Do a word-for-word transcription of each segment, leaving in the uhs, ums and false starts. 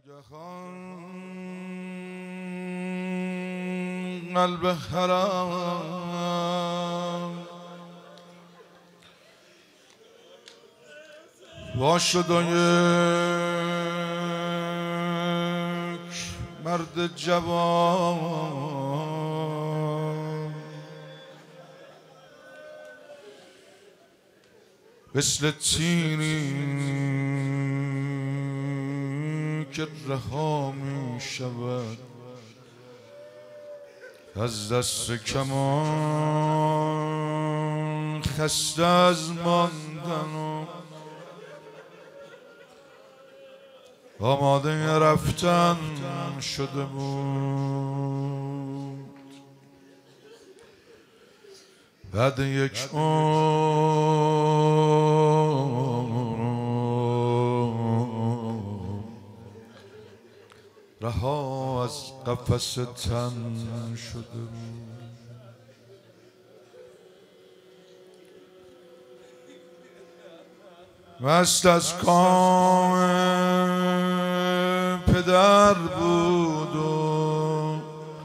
ناگهان قلب حرم وا شد و یک مرد جوان مثل تیری که رها می شود از دست کمان، خسته از ماندن و آماده رفتن شده بود. بعد یک عمر رها از قفس تن شده بود. مست از کام پدر بود و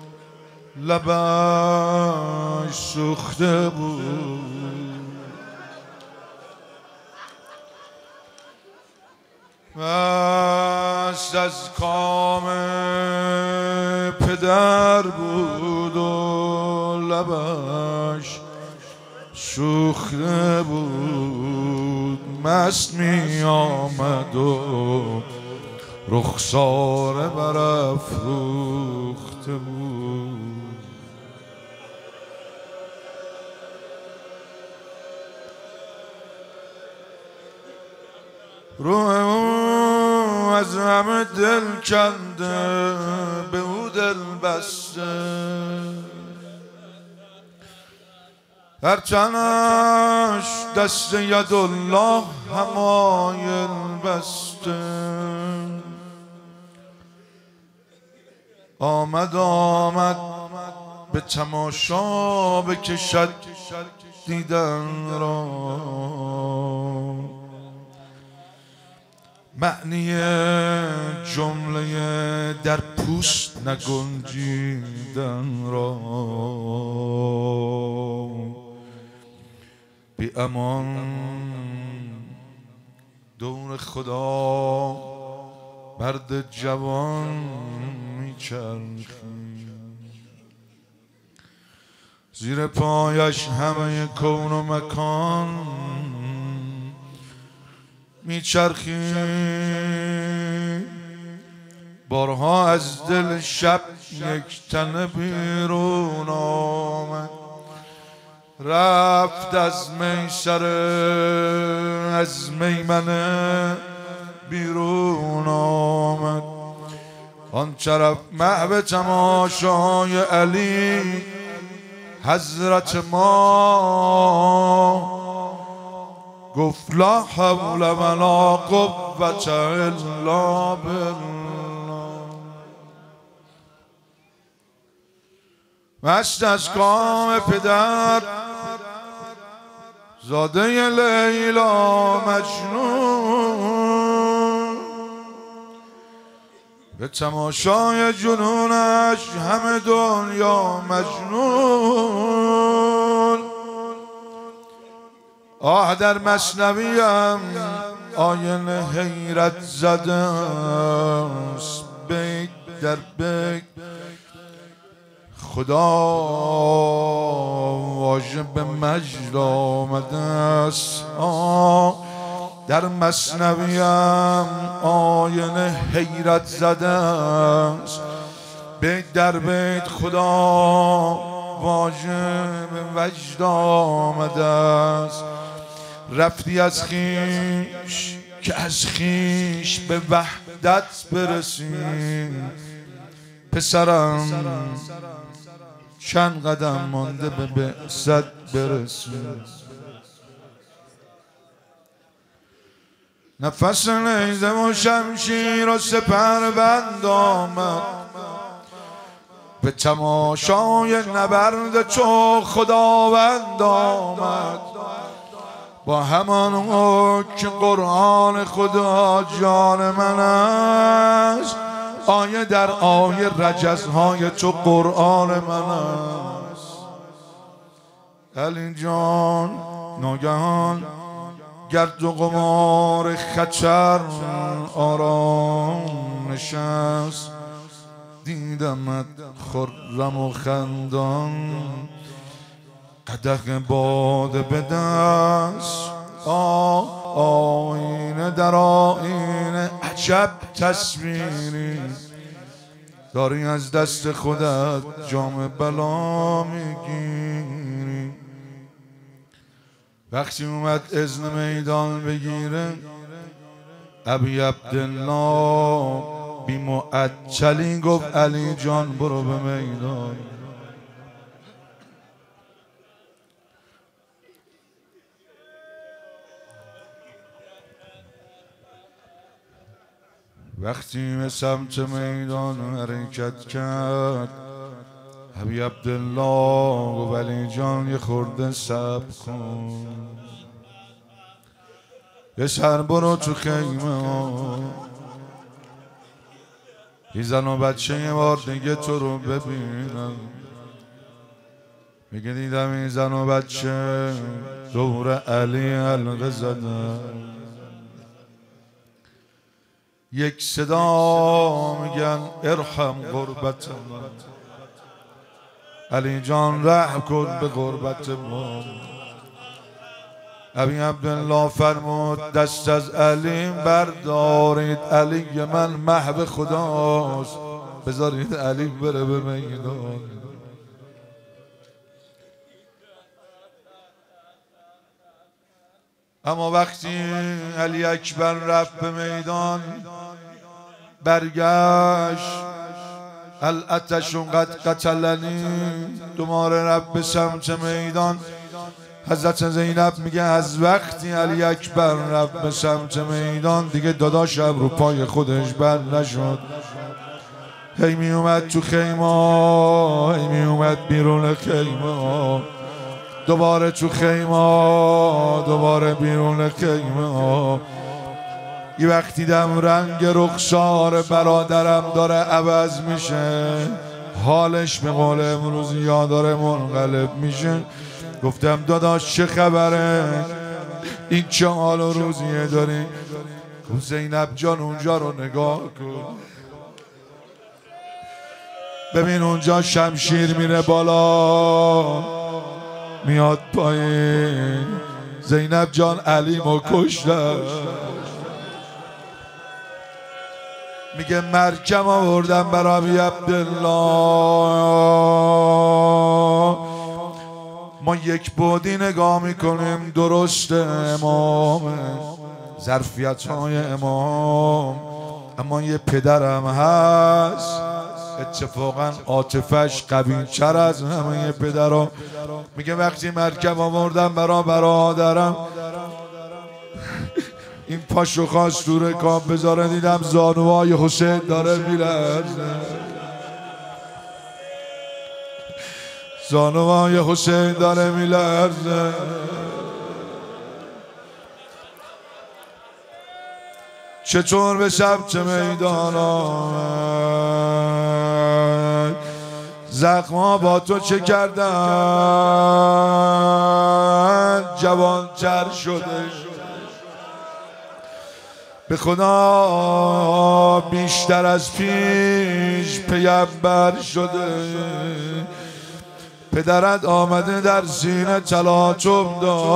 لبش سوخته بود. مست از کام پدر بود و لبش سوخته بود. مست می آمد و رخساره برافروخته بود. روح او از همه دل کنده به او دل بسته، در تنش دست یدالله حمایل بسته. آمد آمد به تماشا بکشد دیدن را، معنی جمله در پوست نگنجیدن را. بی امان دور خدا مرد جوان میچرخید، زیر پایش همه کون و مکان میچرخید. بارها از دل شب یک تنه بیرون آمد، رفت از میسر از میمنه بیرون آمد. آن طرف محو تماشای علی حضرت ما گفت لا حول ولا قوة الا بالله. مست از کام پدر زاده لیلا مجنون، به تماشای جنونش همه دنیا مجنون. آه در مثنویم آینه حیرت زده است، بیت در بیت خدا واجب مجد آمده است. آه در مثنویم آینه حیرت زده است، بیت در بیت خدا واجب وجد آمده است. رفتی از خیش که از خیش به وحدت برسی، پسرم چند قدم مانده به بعثت برسی. نفس نیزه و شمشیر و سپربند آمد، به تماشای نبرد چو خداوند آمد. با همان که قرآن خدا جان من است، آیه در آیه رجزهای تو قرآن من است. علی جان ناگهان گرد و غبار خطر آرام نشست، دیدمت خرم و خندان قدح باده به دست. آه آینه در آینه عجب تصویری داری، از دست خودت جام بلا میگیری. وقتی اومد اذن میدان بگیره ابی عبدالله بی معجلی گفت علی جان برو به میدان. وقتی به سمت میدان حرکت کرد ابی عبدالله گفت علی جان یه خورده صبر کن، یه سر برو تو خیمه ها، یه زن و بچه یه بار دیگه تو رو ببینم. میگه دیدم این زن و بچه دور علی حلقه زدن، یک صدا میگن ارحم غربت من، علی جان رحم کن به غربت ما. ابی عبدالله فرمود دست از علی بردارید، علی من محو خداست، بذارید علی بره به میدان. اما وقتی علی اکبر رفت به میدان برگشت، العطش قد قتلنی، دوباره رفت به سمت میدان. حضرت زینب میگه از وقتی علی اکبر رفت به سمت میدان دیگه داداش رو پای خودش بند نشد، هی می اومد تو خیمه، هی می اومد بیرون خیمه، دوباره تو خیمه، دوباره بیرون خیمه. یه وقتی دم رنگ رخسار برادرم داره عوض میشه، حالش به قول امروزی یا داره منقلب میشه، گفتم داداش چه خبره، این چه حال و روزیه داری؟ گفت زینب جان اونجا رو نگاه کن، ببین اونجا شمشیر میره بالا میاد پایین، زینب جان علیمو کشتن. میگه مرکم آوردم برای ابی عبدالله، ما یک بودی نگاه میکنیم درسته امام، ظرفیت های امام، اما یه پدرم هست اتفاقا عاطفش قوی تر از همه پدرها. میگه وقتی مرکب آوردم برا برادرم این پاشو خواست تو رکاب بذاره، دیدم زانوهای حسین داره میلرزه، زانوهای حسین داره میلرزه. چطور به سمت میدان آمد، زخما با تو چه کردن، جوانتر شده به خدا بیشتر از پیش پیمبر شده، پدرت آمده در سینه تلاطم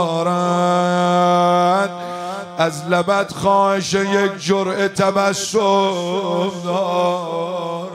دارد، از لبت خواهش یک جرعه تبسم دارد.